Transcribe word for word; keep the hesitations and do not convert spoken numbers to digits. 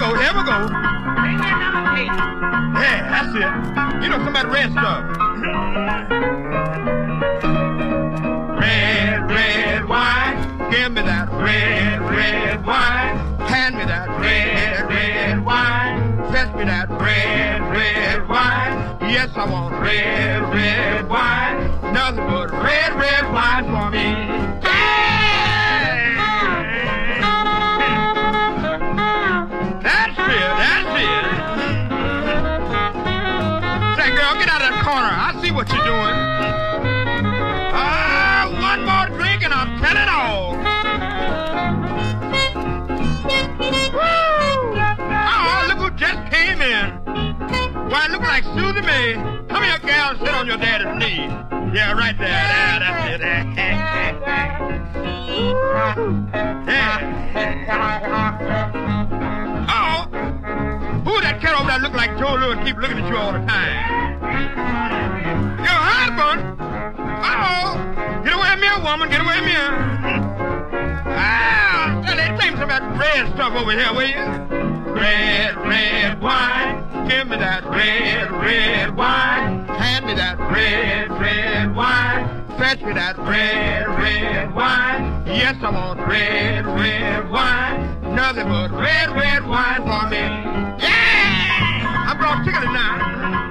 go, here we go. Yeah, that's it. You know some of that red stuff. Red, red wine. Give me that red, red wine. Hand me that red, red wine. Fetch me that red, red wine. Yes, I want red, red wine. Nothing but red, red wine for me. That's it, that's it. Say, girl, get out of that corner. I see what you're doing. Ah, uh, one more drink and I'm telling all. Oh, look who just came in. Why, look like Susie May. Come here, gal, and sit on your daddy's knee. Yeah, right there. There, that's it. Yeah. Oh, who that cat over there look like Joe Lewis keep looking at you all the time? Your husband? Uh-oh. Get away from me, woman. Get away from me. Ah, tell that thing some of that red stuff over here, will you? Red, red wine. Give me that red, red wine. Hand me that red, red wine. Fetch me that red, red wine. Yes, I want red, red wine. Nothing but red, red wine for me. Yeah! I brought chicken tonight.